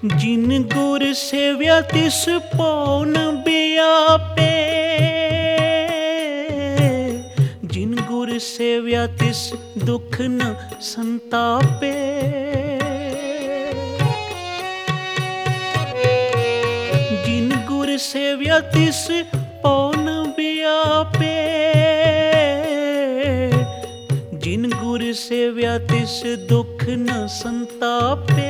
जिन गुर सेव्या तिस पौन व्यापे, जिन गुर सेव्या तिस दुख न संतापे। जिन गुर सेव्या तिस पौन व्यापे, जिन गुर सेव्या तिस दुख न संतापे।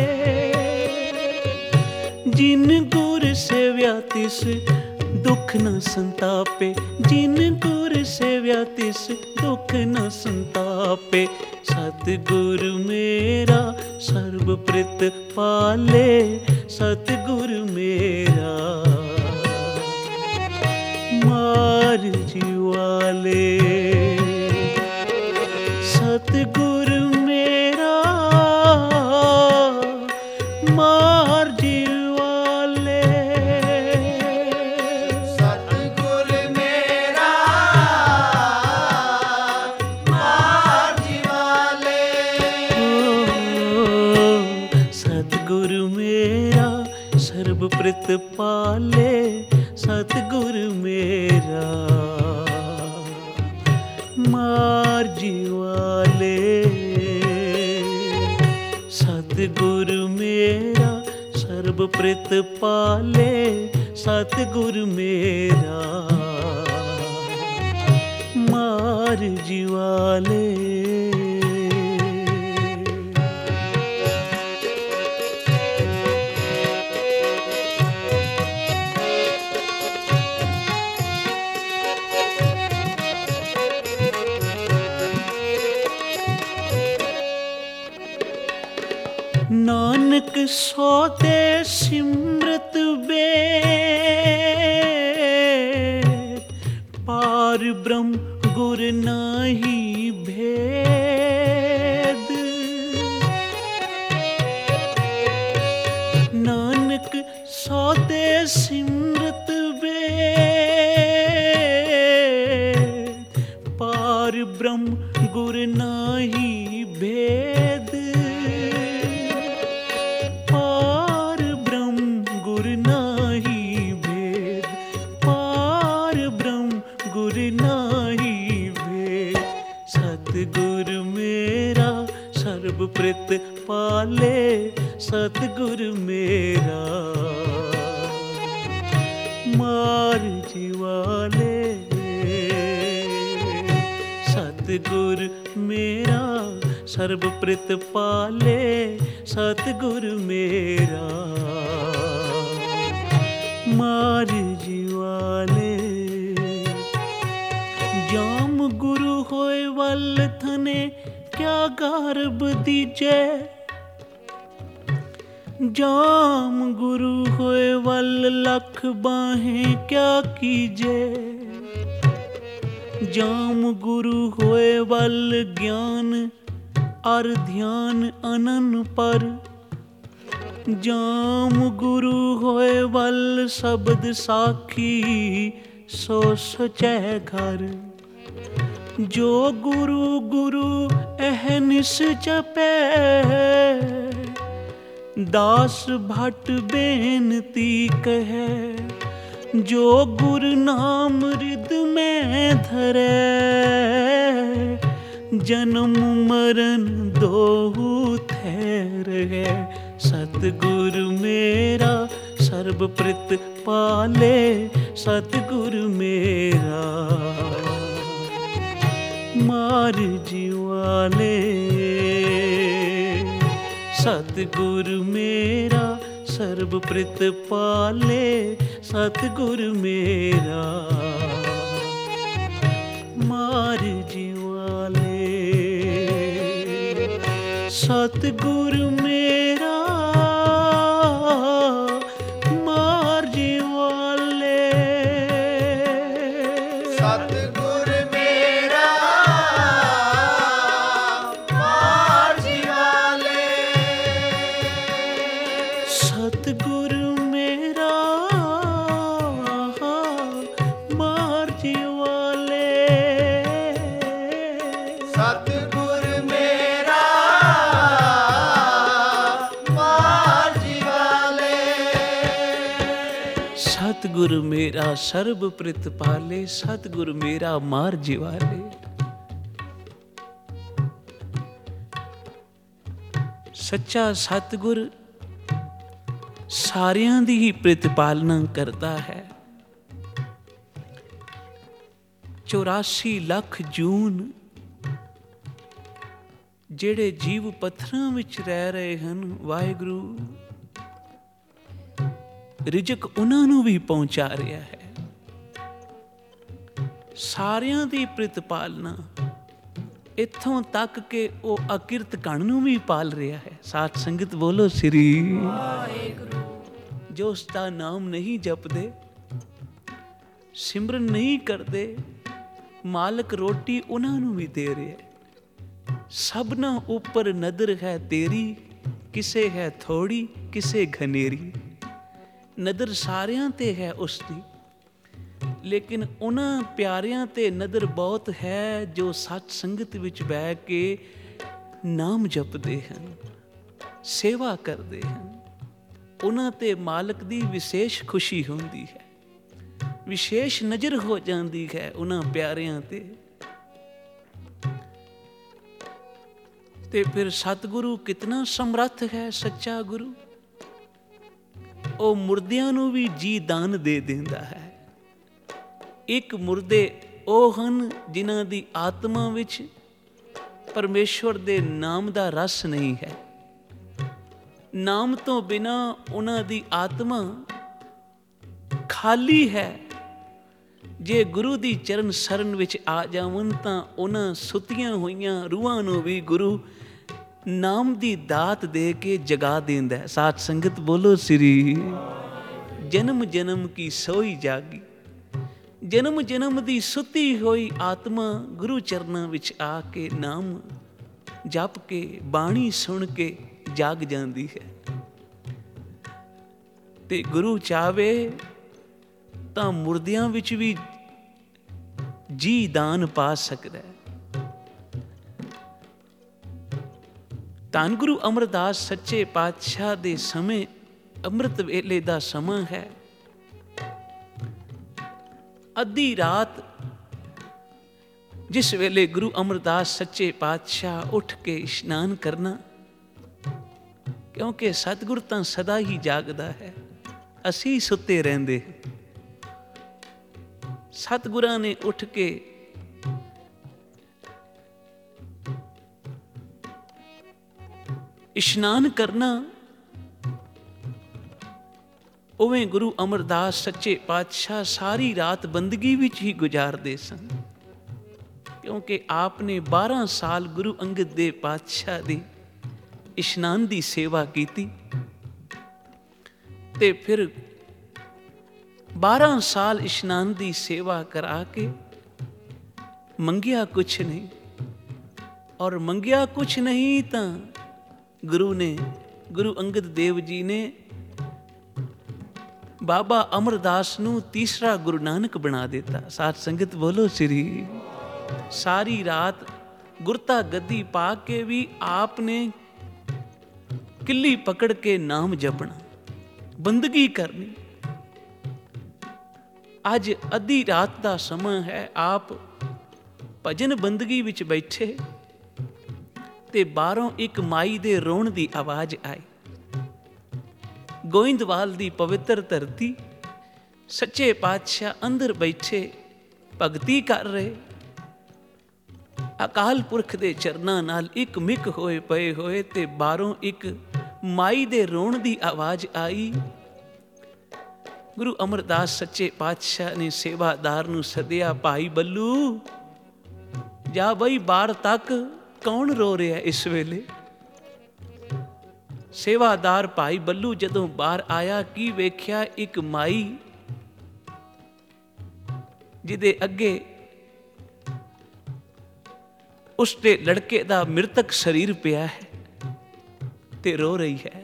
जिन गुर सेव्या तिस दुख न संतापे, जिन गुर सेव्या तिस दुख न संतापे। सतगुर मेरा सर्व प्रित पाले, सतगुर मेरा मार जीवाले। सतगुर मेरा मार जीवाले। सतगुर मेरा मार जीवाले। सतगुर मेरा सर्व प्रित पाले, सतगुर मेरा मार जीवाले। सतगुर मेरा सर्व प्रित पाले, सतगुर मेरा मार जीवाले। नानक सो ते सिमरत बेद, पार ब्रह्म गुर नाही भेद। नानक सो ते सिमरत बेद, पार ब्रह्म गुर नाही भेद। सतगुर मेरा सर्व प्रित पाले, सतगुर मेरा मार जीवाले। सतगुर मेरा सर्व प्रित पाले, सतगुर मेरा मार जीवाले। जाम गुरु होए वल थने क्या गारब दीजे, जाम गुरु होए वल लख बाहें क्या कीजे। जाम गुरु होए वल ज्ञान अर ध्यान अनन पर, जाम गुरु होए वल शब्द साखी सो सचै घर। जो गुरु गुरु अहनिस जपै, दास भट बेनती कहे। जो गुरु नाम रिद में धरे, जन्म मरण दोहु ठहर है। सतगुर मेरा सर्व प्रित पाले, सतगुर मेरा मार जीवाले। सतगुर मेरा सर्व प्रित पाले, सतगुर मेरा मार जीवाले। सतगुर मेरा मार जीवाले। सतगुर मेरा मार जीवाले। सतगुर मेरा मार जीवाले। सतगुर मेरा सतगुर मेरा सर्ब प्रित पाले, सतगुर मेरा मार जिवाले। सच्चा सतगुर सारियां दी ही प्रतिपालना करता है। 84 ਲੱਖ ਜੂਨ ਜਿਹੜੇ ਜੀਵ ਪੱਥਰਾਂ ਵਿੱਚ ਰਹਿ ਰਹੇ ਹਨ, ਵਾਹਿਗੁਰੂ ਰਿਜ਼ਕ ਉਹਨਾਂ ਨੂੰ ਵੀ ਪਹੁੰਚਾ ਰਿਹਾ ਹੈ। ਸਾਰਿਆਂ ਦੀ ਪ੍ਰਤਿਪਾਲਨਾ, ਇੱਥੋਂ ਤੱਕ ਕਿ ਉਹ ਅਕਿਰਤ ਕਣ ਨੂੰ ਵੀ ਪਾਲ ਰਿਹਾ ਹੈ। ਸਾਧ ਸੰਗਤ ਬੋਲੋ ਸ੍ਰੀ ਵਾਹਿਗੁਰੂ। ਜੋ ਉਸ ਦਾ ਨਾਮ ਨਹੀਂ ਜਪਦੇ, ਸਿਮਰਨ ਨਹੀਂ ਕਰਦੇ, ਮਾਲਕ ਰੋਟੀ ਉਹਨਾਂ ਨੂੰ ਵੀ ਦੇ ਰਿਹਾ ਹੈ। ਸਭਨਾਂ ਉੱਪਰ ਨਦਰ ਹੈ ਤੇਰੀ, ਕਿਸੇ ਹੈ ਥੋੜੀ ਕਿਸੇ ਘਨੇਰੀ। ਨਦਰ ਸਾਰਿਆਂ ਤੇ ਹੈ ਉਸ ਦੀ, ਲੇਕਿਨ ਉਹਨਾਂ ਪਿਆਰਿਆਂ ਤੇ ਨਦਰ ਬਹੁਤ ਹੈ ਜੋ ਸਤ ਸੰਗਤ ਵਿੱਚ ਬਹਿ ਕੇ ਨਾਮ ਜਪਦੇ ਹਨ, ਸੇਵਾ ਕਰਦੇ ਹਨ। ਉਹਨਾਂ ਤੇ ਮਾਲਕ ਦੀ ਵਿਸ਼ੇਸ਼ ਖੁਸ਼ੀ ਹੁੰਦੀ ਹੈ, ਵਿਸ਼ੇਸ਼ ਨਜ਼ਰ ਹੋ ਜਾਂਦੀ ਹੈ ਉਹਨਾਂ ਪਿਆਰਿਆਂ ਤੇ। ਤੇ ਫਿਰ ਸਤਿਗੁਰੂ ਕਿਤਨਾ ਸਮਰੱਥ ਹੈ, ਸੱਚਾ ਗੁਰੂ। ਉਹ ਮੁਰਦਿਆਂ ਨੂੰ ਵੀ ਜੀ ਦਾਨ ਦੇ ਦਿੰਦਾ ਹੈ। ਇੱਕ ਮੁਰਦੇ ਉਹ ਹਨ ਜਿਨ੍ਹਾਂ ਦੀ ਆਤਮਾ ਵਿੱਚ ਪਰਮੇਸ਼ਵਰ ਦੇ ਨਾਮ ਦਾ ਰਸ ਨਹੀਂ ਹੈ। ਨਾਮ ਤੋਂ ਬਿਨਾਂ ਉਹਨਾਂ ਦੀ ਆਤਮਾ ਖਾਲੀ ਹੈ। ਜੇ ਗੁਰੂ ਦੀ ਚਰਨ ਸ਼ਰਨ ਵਿੱਚ ਆ ਜਾਵਣ ਤਾਂ ਉਹਨਾਂ ਸੁੱਤੀਆਂ ਹੋਈਆਂ ਰੂਹਾਂ ਨੂੰ ਵੀ ਗੁਰੂ ਨਾਮ ਦੀ ਦਾਤ ਦੇ ਕੇ ਜਗਾ ਦਿੰਦਾ ਹੈ। ਸਾਧ ਸੰਗਤ ਬੋਲੋ ਸ੍ਰੀ। ਜਨਮ ਜਨਮ ਕੀ ਸੋਈ ਜਾਗੀ, ਜਨਮ ਜਨਮ ਦੀ ਸੁੱਤੀ ਹੋਈ ਆਤਮਾ ਗੁਰੂ ਚਰਨਾਂ ਵਿੱਚ ਆ ਕੇ ਨਾਮ ਜਪ ਕੇ ਬਾਣੀ ਸੁਣ ਕੇ ਜਾਗ ਜਾਂਦੀ ਹੈ। ਤੇ ਗੁਰੂ ਚਾਹਵੇ ਤਾਂ ਮੁਰਦਿਆਂ ਵਿੱਚ ਵੀ ਜੀ ਦਾਨ ਪਾ ਸਕਦਾ ਹੈ। ਧੰਨ ਗੁਰੂ ਅਮਰਦਾਸ ਸੱਚੇ ਪਾਤਸ਼ਾਹ ਦੇ ਸਮੇਂ ਅੰਮ੍ਰਿਤ ਵੇਲੇ ਦਾ ਸਮਾਂ ਹੈ। ਅੱਧੀ ਰਾਤ ਜਿਸ ਵੇਲੇ ਗੁਰੂ ਅਮਰਦਾਸ ਸੱਚੇ ਪਾਤਸ਼ਾਹ ਉੱਠ ਕੇ ਇਸ਼ਨਾਨ ਕਰਨਾ, ਕਿਉਂਕਿ ਸਤਿਗੁਰ ਤਾਂ ਸਦਾ ਹੀ ਜਾਗਦਾ ਹੈ, ਅਸੀਂ ਸੁੱਤੇ ਰਹਿੰਦੇ। ਸਤਿਗੁਰਾਂ ਨੇ ਉੱਠ ਕੇ ਇਸ਼ਨਾਨ ਕਰਨਾ, ਉਵੇਂ ਗੁਰੂ ਅਮਰਦਾਸ ਸੱਚੇ ਪਾਤਸ਼ਾਹ ਸਾਰੀ ਰਾਤ ਬੰਦਗੀ ਵਿੱਚ ਹੀ ਗੁਜ਼ਾਰਦੇ ਸਨ, ਕਿਉਂਕਿ ਆਪ ਨੇ 12 ਸਾਲ ਗੁਰੂ ਅੰਗਦ ਦੇਵ ਪਾਤਸ਼ਾਹ ਦੀ ਇਸ਼ਨਾਨ ਦੀ ਸੇਵਾ ਕੀਤੀ। ਤੇ ਫਿਰ 12 ਸਾਲ ਇਸ਼ਨਾਨ ਦੀ ਸੇਵਾ ਕਰਾ ਕੇ ਮੰਗਿਆ ਕੁਛ ਨਹੀਂ, ਔਰ ਮੰਗਿਆ ਕੁਛ ਨਹੀਂ ਤਾਂ ਗੁਰੂ ਅੰਗਦ ਦੇਵ ਜੀ ਨੇ ਬਾਬਾ ਅਮਰਦਾਸ ਨੂੰ ਤੀਸਰਾ ਗੁਰੂ ਨਾਨਕ ਬਣਾ ਦਿੱਤਾ। ਸਾਧ ਸੰਗਤ ਬੋਲੋ ਸ੍ਰੀ। ਸਾਰੀ ਰਾਤ ਗੁਰਤਾ ਗੱਦੀ ਪਾ ਕੇ ਵੀ ਆਪ ਨੇ ਕਿੱਲੀ ਪਕੜ ਕੇ ਨਾਮ ਜਪਣਾ, ਬੰਦਗੀ ਕਰਨੀ। ਅੱਜ ਅੱਧੀ ਰਾਤ ਦਾ ਸਮਾਂ ਹੈ, ਆਪ ਭਜਨ ਬੰਦਗੀ ਵਿੱਚ ਬੈਠੇ ਤੇ ਬਾਹਰੋਂ ਇੱਕ ਮਾਈ ਦੇ ਰੋਣ ਦੀ ਆਵਾਜ਼ ਆਈ। ਗੋਇੰਦਵਾਲ ਦੀ ਪਵਿੱਤਰ ਧਰਤੀ, ਸੱਚੇ ਪਾਤਸ਼ਾਹ ਅੰਦਰ ਬੈਠੇ ਭਗਤੀ ਕਰ ਰਹੇ, ਅਕਾਲ ਪੁਰਖ ਦੇ ਚਰਨਾਂ ਨਾਲ ਇੱਕ ਮਿਕ ਹੋਏ ਪਏ ਹੋਏ, ਤੇ ਬਾਹਰੋਂ ਇੱਕ ਮਾਈ ਦੇ ਰੋਣ ਦੀ ਆਵਾਜ਼ ਆਈ। ਗੁਰੂ ਅਮਰਦਾਸ ਸੱਚੇ ਪਾਤਸ਼ਾਹ ਨੇ ਸੇਵਾਦਾਰ ਨੂੰ ਸੱਦਿਆ, ਭਾਈ ਬੱਲੂ ਜਾ ਬਈ ਬਾਹਰ ਤੱਕ, ਕੌਣ ਰੋ ਰਿਹਾ ਇਸ ਵੇਲੇ? ਸੇਵਾਦਾਰ ਭਾਈ ਬੱਲੂ ਜਦੋਂ ਬਾਹਰ ਆਇਆ, ਕੀ ਵੇਖਿਆ? ਇੱਕ ਮਾਈ ਜਿਹਦੇ ਅੱਗੇ ਉਸਦੇ ਲੜਕੇ ਦਾ ਮ੍ਰਿਤਕ ਸਰੀਰ ਪਿਆ ਹੈ ਤੇ ਰੋ ਰਹੀ ਹੈ।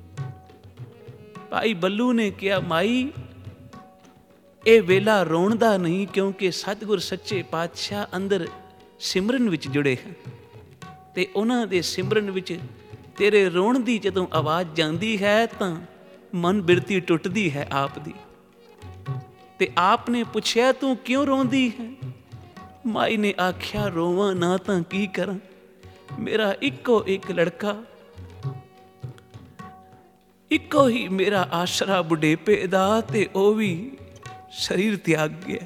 ਭਾਈ ਬੱਲੂ ਨੇ ਕਿਹਾ, ਮਾਈ ਇਹ ਵੇਲਾ ਰੋਣ ਦਾ ਨਹੀਂ, ਕਿਉਂਕਿ ਸਤਿਗੁਰ ਸੱਚੇ ਪਾਤਸ਼ਾਹ ਅੰਦਰ ਸਿਮਰਨ ਵਿੱਚ ਜੁੜੇ ਹਨ ਤੇ ਉਹਨਾਂ ਦੇ ਸਿਮਰਨ ਵਿੱਚ ਤੇਰੇ ਰੋਣ ਦੀ ਜਦੋਂ ਆਵਾਜ਼ ਜਾਂਦੀ ਹੈ ਤਾਂ ਮਨ ਬਿਰਤੀ ਟੁੱਟਦੀ ਹੈ ਆਪ ਦੀ। ਤੇ ਆਪ ਨੇ ਪੁੱਛਿਆ, ਤੂੰ ਕਿਉਂ ਰੋਂਦੀ ਹੈ? ਮਾਈ ਨੇ ਆਖਿਆ, ਰੋਵਾਂ ਨਾ ਤਾਂ ਕੀ ਕਰਾਂ, ਮੇਰਾ ਇੱਕੋ ਇੱਕ ਲੜਕਾ, ਇੱਕੋ ਹੀ ਮੇਰਾ ਆਸਰਾ ਬੁਢੇਪੇ ਦਾ, ਤੇ ਉਹ ਵੀ ਸਰੀਰ ਤਿਆਗ ਗਿਆ।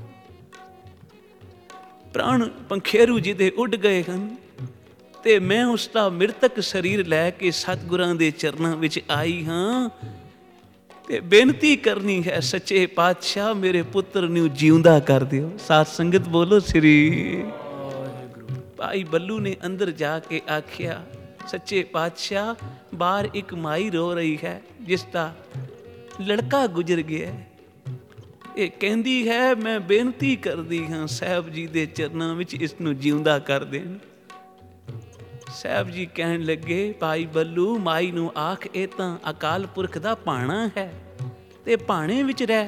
ਪ੍ਰਾਣ ਪੰਖੇਰੂ ਜਿਹਦੇ ਉੱਡ ਗਏ ਹਨ, ਤੇ ਮੈਂ ਉਸ ਦਾ ਮ੍ਰਿਤਕ ਸਰੀਰ ਲੈ ਕੇ ਸਤਿਗੁਰਾਂ ਦੇ ਚਰਨਾਂ ਵਿੱਚ ਆਈ ਹਾਂ, ਤੇ ਬੇਨਤੀ ਕਰਨੀ ਹੈ, ਸੱਚੇ ਪਾਤਸ਼ਾਹ ਮੇਰੇ ਪੁੱਤਰ ਨੂੰ ਜਿਉਂਦਾ ਕਰ ਦਿਓ। ਸਾਧ ਸੰਗਤ ਬੋਲੋ ਸ੍ਰੀ ਵਾਹਿਗੁਰੂ। ਭਾਈ ਬੱਲੂ ਨੇ ਅੰਦਰ ਜਾ ਕੇ ਆਖਿਆ, ਸੱਚੇ ਪਾਤਸ਼ਾਹ ਬਾਹਰ ਇੱਕ ਮਾਈ ਰੋ ਰਹੀ ਹੈ, ਜਿਸ ਦਾ ਲੜਕਾ ਗੁਜ਼ਰ ਗਿਆ। ਇਹ ਕਹਿੰਦੀ ਹੈ, ਮੈਂ ਬੇਨਤੀ ਕਰਦੀ ਹਾਂ ਸਾਹਿਬ ਜੀ ਦੇ ਚਰਨਾਂ ਵਿੱਚ ਇਸ ਨੂੰ ਜਿਉਂਦਾ ਕਰ ਦੇਣ। ਸਾਹਿਬ ਜੀ ਕਹਿਣ ਲੱਗੇ, ਭਾਈ ਬੱਲੂ ਮਾਈ ਨੂੰ ਆਖ, ਇਹ ਤਾਂ ਅਕਾਲ ਪੁਰਖ ਦਾ ਭਾਣਾ ਹੈ, ਤੇ ਭਾਣੇ ਵਿੱਚ ਰਹਿ।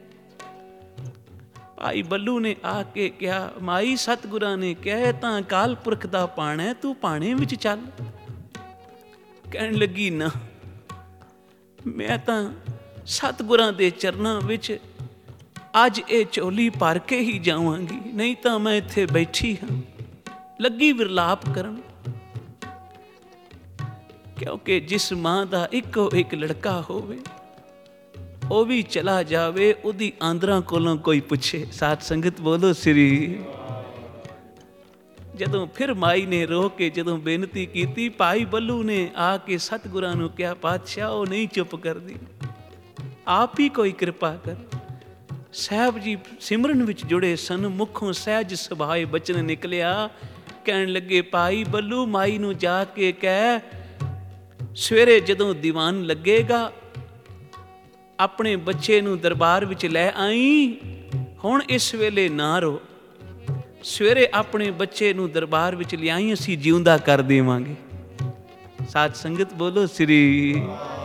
ਭਾਈ ਬੱਲੂ ਨੇ ਆ ਕੇ ਕਿਹਾ, ਮਾਈ ਸਤਿਗੁਰਾਂ ਨੇ ਕਿਹਾ ਇਹ ਤਾਂ ਅਕਾਲ ਪੁਰਖ ਦਾ ਭਾਣਾ ਹੈ, ਤੂੰ ਭਾਣੇ ਵਿੱਚ ਚੱਲ। ਕਹਿਣ ਲੱਗੀ, ਨਾ, ਮੈਂ ਤਾਂ ਸਤਿਗੁਰਾਂ ਦੇ ਚਰਨਾਂ ਵਿੱਚ ਅੱਜ ਇਹ ਝੋਲੀ ਭਰ ਕੇ ਹੀ ਜਾਵਾਂਗੀ, ਨਹੀਂ ਤਾਂ ਮੈਂ ਇੱਥੇ ਬੈਠੀ ਹਾਂ। ਲੱਗੀ ਵਿਰਲਾਪ ਕਰਨ, ਕਿਉਂਕਿ ਜਿਸ ਮਾਂ ਦਾ ਇੱਕੋ ਇੱਕ ਲੜਕਾ ਹੋਵੇ, ਉਹ ਵੀ ਚਲਾ ਜਾਵੇ, ਉਹਦੀ ਆਂਦਰਾਂ ਕੋਲੋਂ ਕੋਈ ਪੁੱਛੇ। ਸਾਧ ਸੰਗਤ ਬੋਲੋ ਸ੍ਰੀ। ਜਦੋਂ ਫਿਰ ਮਾਈ ਨੇ ਰੋ ਕੇ ਜਦੋਂ ਬੇਨਤੀ ਕੀਤੀ, ਭਾਈ ਬੱਲੂ ਨੇ ਆ ਕੇ ਸਤਿਗੁਰਾਂ ਨੂੰ ਕਿਹਾ, ਪਾਤਸ਼ਾਹ ਉਹ ਨਹੀਂ ਚੁੱਪ ਕਰਦੀ, ਆਪ ਹੀ ਕੋਈ ਕਿਰਪਾ ਕਰ। ਸਾਹਿਬ ਜੀ ਸਿਮਰਨ ਵਿੱਚ ਜੁੜੇ ਸਨ, ਮੁਖੋਂ ਸਹਿਜ ਸੁਭਾਏ ਬਚਨ ਨਿਕਲਿਆ। ਕਹਿਣ ਲੱਗੇ, ਭਾਈ ਬੱਲੂ ਮਾਈ ਨੂੰ ਜਾ ਕੇ ਕਹਿ, ਸਵੇਰੇ ਜਦੋਂ ਦੀਵਾਨ ਲੱਗੇਗਾ ਆਪਣੇ ਬੱਚੇ ਨੂੰ ਦਰਬਾਰ ਵਿੱਚ ਲੈ ਆਈ। ਹੁਣ ਇਸ ਵੇਲੇ ਨਾ ਰੋ, ਸਵੇਰੇ ਆਪਣੇ ਬੱਚੇ ਨੂੰ ਦਰਬਾਰ ਵਿੱਚ ਲਿਆਈ, ਅਸੀਂ ਜਿਉਂਦਾ ਕਰ ਦੇਵਾਂਗੇ। ਸਾਧ ਸੰਗਤ ਬੋਲੋ ਸ੍ਰੀ।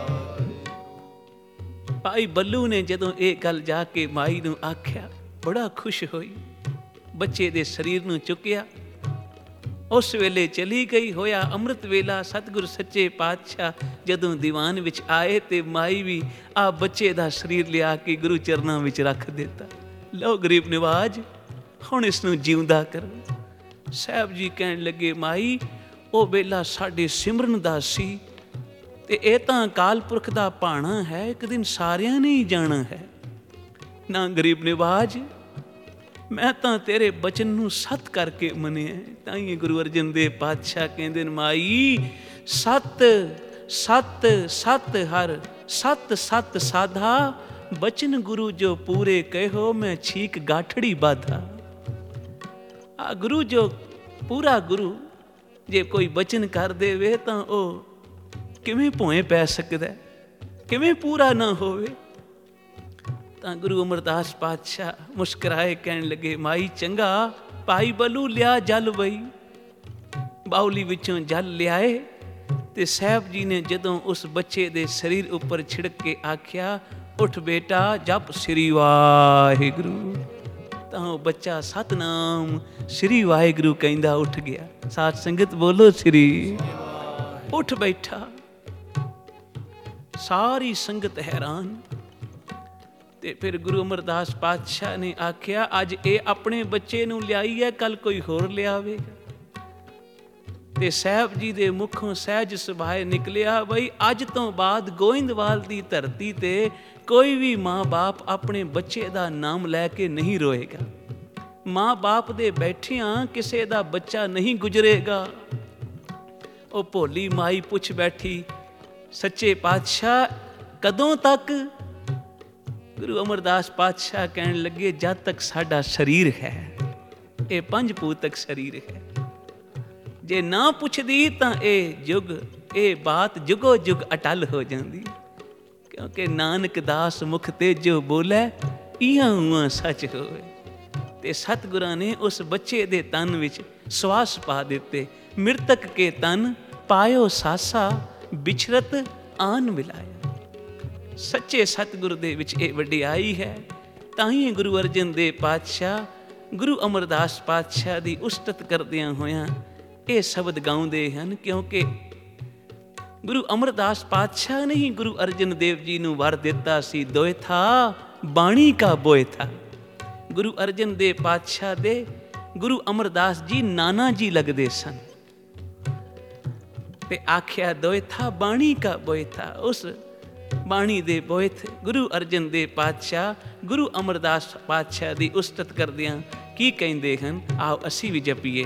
ਭਾਈ ਬੱਲੂ ਨੇ ਜਦੋਂ ਇਹ ਗੱਲ ਜਾ ਕੇ ਮਾਈ ਨੂੰ ਆਖਿਆ, ਬੜਾ ਖੁਸ਼ ਹੋਈ, ਬੱਚੇ ਦੇ ਸਰੀਰ ਨੂੰ ਚੁੱਕਿਆ, ਉਸ ਵੇਲੇ ਚਲੀ ਗਈ। ਹੋਇਆ ਅੰਮ੍ਰਿਤ ਵੇਲਾ, ਸਤਿਗੁਰ ਸੱਚੇ ਪਾਤਸ਼ਾਹ ਜਦੋਂ ਦੀਵਾਨ ਵਿੱਚ ਆਏ, ਤੇ ਮਾਈ ਵੀ ਆ ਬੱਚੇ ਦਾ ਸਰੀਰ ਲਿਆ ਕੇ ਗੁਰੂ ਚਰਨਾਂ ਵਿੱਚ ਰੱਖ ਦਿੱਤਾ। ਲਓ ਗਰੀਬ ਨਿਵਾਜ, ਹੁਣ ਇਸ ਨੂੰ ਜਿਉਂਦਾ ਕਰੋ। ਸਾਹਿਬ ਜੀ ਕਹਿਣ ਲੱਗੇ, ਮਾਈ ਉਹ ਵੇਲਾ ਸਾਡੇ ਸਿਮਰਨ ਦਾ ਸੀ, ਤੇ ਇਹ ਤਾਂ ਅਕਾਲ ਪੁਰਖ ਦਾ ਭਾਣਾ ਹੈ, ਇੱਕ ਦਿਨ ਸਾਰਿਆਂ ਨੇ ਹੀ ਜਾਣਾ ਹੈ। ਨਾ ਗਰੀਬ ਨਿਵਾਜ, ਮੈਂ ਤਾਂ ਤੇਰੇ ਬਚਨ ਨੂੰ ਸੱਤ ਕਰਕੇ ਮੰਨਿਆ। ਤਾਂ ਹੀ ਗੁਰੂ ਅਰਜਨ ਦੇਵ ਪਾਤਸ਼ਾਹ ਕਹਿੰਦੇ ਨੇ, ਮਾਈ ਸਤ ਸਤ ਸਤ ਹਰ ਸਤ ਸਤ ਸਾਧਾ, ਬਚਨ ਗੁਰੂ ਜੋ ਪੂਰੇ ਕਹਿਓ, ਮੈਂ ਛੀਕ ਗਾਠੜੀ ਬਾਧਾ। ਆ ਗੁਰੂ ਜੋ ਪੂਰਾ ਗੁਰੂ ਜੇ ਕੋਈ ਬਚਨ ਕਰ ਦੇਵੇ, ਤਾਂ ਉਹ ਕਿਵੇਂ ਭੋਏ ਪੈ ਸਕਦਾ, ਕਿਵੇਂ ਪੂਰਾ ਨਾ ਹੋਵੇ। ਤਾਂ ਗੁਰੂ ਅਮਰਦਾਸ ਪਾਤਸ਼ਾਹ ਮੁਸਕਰਾਏ, ਕਹਿਣ ਲੱਗੇ, ਮਾਈ ਚੰਗਾ, ਭਾਈ ਬੱਲੂ ਲਿਆ ਜਲ ਵਈ। ਬਾਉਲੀ ਵਿੱਚੋਂ ਜਲ ਲਿਆਏ, ਤੇ ਸਾਹਿਬ ਜੀ ਨੇ ਜਦੋਂ ਉਸ ਬੱਚੇ ਦੇ ਸਰੀਰ ਉੱਪਰ ਛਿੜਕ ਕੇ ਆਖਿਆ, ਉੱਠ ਬੇਟਾ, ਜਪ ਸ੍ਰੀ ਵਾਹਿਗੁਰੂ। ਤਾਂ ਉਹ ਬੱਚਾ ਸਤਨਾਮ ਸ੍ਰੀ ਵਾਹਿਗੁਰੂ ਕਹਿੰਦਾ ਉੱਠ ਗਿਆ। ਸਾਧ ਸੰਗਤ ਬੋਲੋ ਸ੍ਰੀ। ਉੱਠ ਬੈਠਾ, ਸਾਰੀ ਸੰਗਤ ਹੈਰਾਨ। ਤੇ ਫਿਰ ਗੁਰੂ ਅਮਰਦਾਸ ਪਾਤਸ਼ਾਹ ਨੇ ਆਖਿਆ, ਅੱਜ ਇਹ ਆਪਣੇ ਬੱਚੇ ਨੂੰ ਲਿਆਈ ਹੈ, ਕੱਲ ਕੋਈ ਹੋਰ ਲਿਆਵੇਗਾ। ਤੇ ਸਾਹਿਬ ਜੀ ਦੇ ਮੁਖੋਂ ਸਹਿਜ ਸੁਭਾਏ ਨਿਕਲਿਆ, ਬਈ ਅੱਜ ਤੋਂ ਬਾਅਦ ਗੋਇੰਦਵਾਲ ਦੀ ਧਰਤੀ ਤੇ ਕੋਈ ਵੀ ਮਾਂ ਬਾਪ ਆਪਣੇ ਬੱਚੇ ਦਾ ਨਾਮ ਲੈ ਕੇ ਨਹੀਂ ਰੋਏਗਾ। ਮਾਂ ਬਾਪ ਦੇ ਬੈਠਿਆਂ ਕਿਸੇ ਦਾ ਬੱਚਾ ਨਹੀਂ ਗੁਜ਼ਰੇਗਾ। ਉਹ ਭੋਲੀ ਮਾਈ ਪੁੱਛ ਬੈਠੀ, ਸੱਚੇ ਪਾਤਸ਼ਾਹ ਕਦੋਂ ਤੱਕ? ਗੁਰੂ ਅਮਰਦਾਸ ਪਾਤਸ਼ਾਹ ਕਹਿਣ ਲੱਗੇ, ਜਦ ਤੱਕ ਸਾਡਾ ਸਰੀਰ ਹੈ, ਇਹ ਪੰਜ ਭੂਤਕ ਸਰੀਰ ਹੈ। ਜੇ ਨਾ ਪੁੱਛਦੀ ਤਾਂ ਇਹ ਬਾਤ ਜੁਗੋ ਜੁਗ ਅਟਲ ਹੋ ਜਾਂਦੀ, ਕਿਉਂਕਿ ਨਾਨਕ ਦਾਸ ਮੁਖ ਤੇ ਜੋ ਬੋਲੇ, ਇਹਾਂ ਉਹਾਂ ਸੱਚ ਹੋਵੇ। ਤੇ ਸਤਿਗੁਰਾਂ ਨੇ ਉਸ ਬੱਚੇ ਦੇ ਤਨ ਵਿੱਚ ਸਵਾਸ ਪਾ ਦਿੱਤੇ। ਮ੍ਰਿਤਕ ਕੇ ਤਨ ਪਾਇਓ ਸਾਸਾ, ਬਿਛਰਤ ਆਨ ਮਿਲਾਇਆ। ਸੱਚੇ ਸਤਿਗੁਰ ਦੇ ਵਿੱਚ ਇਹ ਵਡਿਆਈ ਹੈ। ਤਾਂ ਹੀ ਗੁਰੂ ਅਰਜਨ ਦੇਵ ਪਾਤਸ਼ਾਹ ਗੁਰੂ ਅਮਰਦਾਸ ਪਾਤਸ਼ਾਹ ਦੀ ਉਸਤਤ ਕਰਦਿਆਂ ਹੋਇਆਂ ਇਹ ਸ਼ਬਦ ਗਾਉਂਦੇ ਹਨ, ਕਿਉਂਕਿ ਗੁਰੂ ਅਮਰਦਾਸ ਪਾਤਸ਼ਾਹ ਨੇ ਹੀ ਗੁਰੂ ਅਰਜਨ ਦੇਵ ਜੀ ਨੂੰ ਵਰ ਦਿੱਤਾ ਸੀ, ਦੋਇਥਾ ਬਾਣੀ ਕਾ ਬੋਏ ਥਾ। ਗੁਰੂ ਅਰਜਨ ਦੇਵ ਪਾਤਸ਼ਾਹ ਦੇ ਗੁਰੂ ਅਮਰਦਾਸ ਜੀ ਨਾਨਾ ਜੀ ਲੱਗਦੇ ਸਨ ਤੇ ਆਖਿਆ ਦੋਏ ਥਾ ਬਾਣੀ ਕਾ ਬੋਏ ਥਾ। ਉਸ ਬਾਣੀ ਦੇ ਬੋਏ ਥੇ ਗੁਰੂ ਅਰਜਨ ਦੇਵ ਪਾਤਸ਼ਾਹ ਗੁਰੂ ਅਮਰਦਾਸ ਪਾਤਸ਼ਾਹ ਦੀ ਉਸਤਤ ਕਰਦਿਆਂ ਕੀ ਕਹਿੰਦੇ ਹਨ, ਆਓ ਅਸੀਂ ਵੀ ਜਪੀਏ।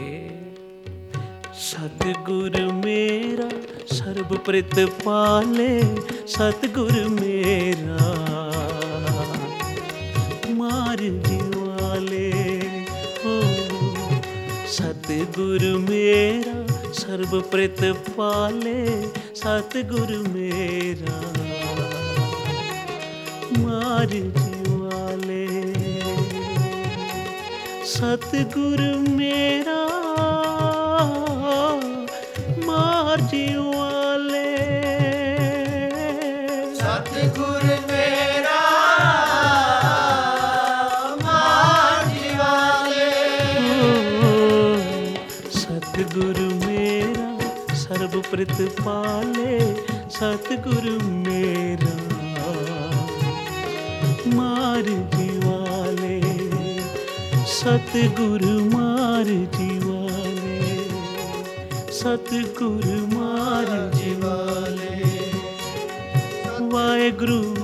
ਸਤਿਗੁਰ ਮੇਰਾ ਸਰਬ ਪ੍ਰਿਤ ਪਾਲੇ, ਸਤਿਗੁਰ ਮੇਰਾ ਮਾਰ ਜਿਵਾਲੇ ਹੋ। ਸਤਿਗੁਰ ਮੇਰਾ ਸਰਬ ਪ੍ਰਿਤ ਪਾਲੇ, ਸਤਿਗੁਰ ਮੇਰਾ ਮਾਰ ਜਿਵਾਲੇ। ਸਤਿਗੁਰ ਮੇਰਾ ਮਾਰ ਜਿਵਾਲੇ। ਸਤਿਗੁਰ ਮੇਰਾ ਮਾਰ ਜਿਵਾਲੇ। ਸਤਿਗੁਰ ਮੇਰਾ ਸਰਬ ਪ੍ਰਿਤ ਪਾਲੇ, ਸਤਿਗੁਰ ਮੇਰਾ ਮਾਰ ਜਿਵਾਲੇ। ਸਤਿਗੁਰ ਮਾਰ ਜਿਵਾਲੇ, ਸਤਿਗੁਰ ਮਾਰ ਜਿਵਾਲੇ। ਵਾਹਿਗੁਰੂ